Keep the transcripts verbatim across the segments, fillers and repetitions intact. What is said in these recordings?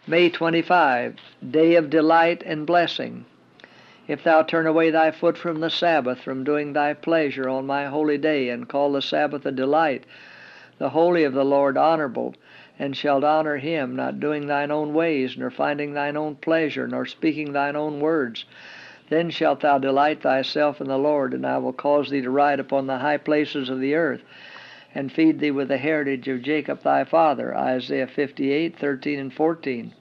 May twenty-fifth, Day of Delight and Blessing. If thou turn away thy foot from the Sabbath, from doing thy pleasure on my holy day, and call the Sabbath a delight, the holy of the Lord honorable, and shalt honor him, not doing thine own ways, nor finding thine own pleasure, nor speaking thine own words, then shalt thou delight thyself in the Lord, and I will cause thee to ride upon the high places of the earth, and feed thee with the heritage of Jacob thy father. Isaiah fifty-eight, thirteen and fourteen.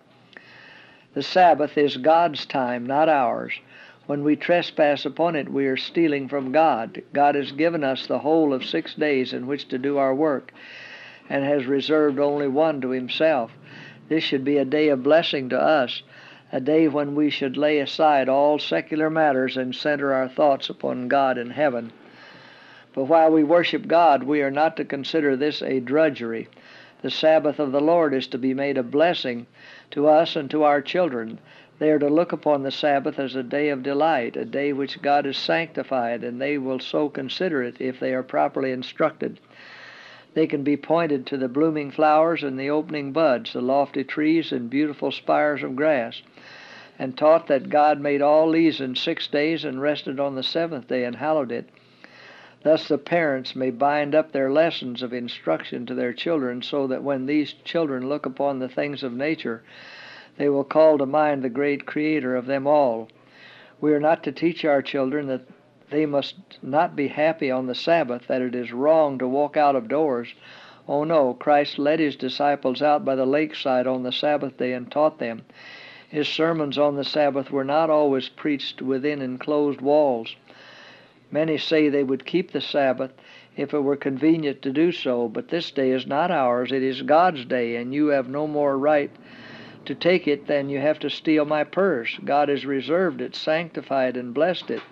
The Sabbath is God's time, not ours. When we trespass upon it, we are stealing from God. God has given us the whole of six days in which to do our work, and has reserved only one to himself. This should be a day of blessing to us, a day when we should lay aside all secular matters and center our thoughts upon God in heaven. But while we worship God, we are not to consider this a drudgery. The Sabbath of the Lord is to be made a blessing to us and to our children. They are to look upon the Sabbath as a day of delight, a day which God has sanctified, and they will so consider it if they are properly instructed. They can be pointed to the blooming flowers and the opening buds, the lofty trees and beautiful spires of grass, and taught that God made all these in six days and rested on the seventh day and hallowed it. Thus the parents may bind up their lessons of instruction to their children, so that when these children look upon the things of nature, they will call to mind the great Creator of them all. We are not to teach our children that they must not be happy on the Sabbath, that it is wrong to walk out of doors. Oh no, Christ led his disciples out by the lakeside on the Sabbath day and taught them. His sermons on the Sabbath were not always preached within enclosed walls. Many say they would keep the Sabbath if it were convenient to do so, but this day is not ours, it is God's day, and you have no more right to take it than you have to steal my purse. God has reserved it, sanctified, and blessed it.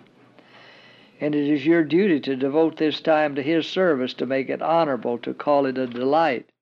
And it is your duty to devote this time to his service, to make it honorable, to call it a delight.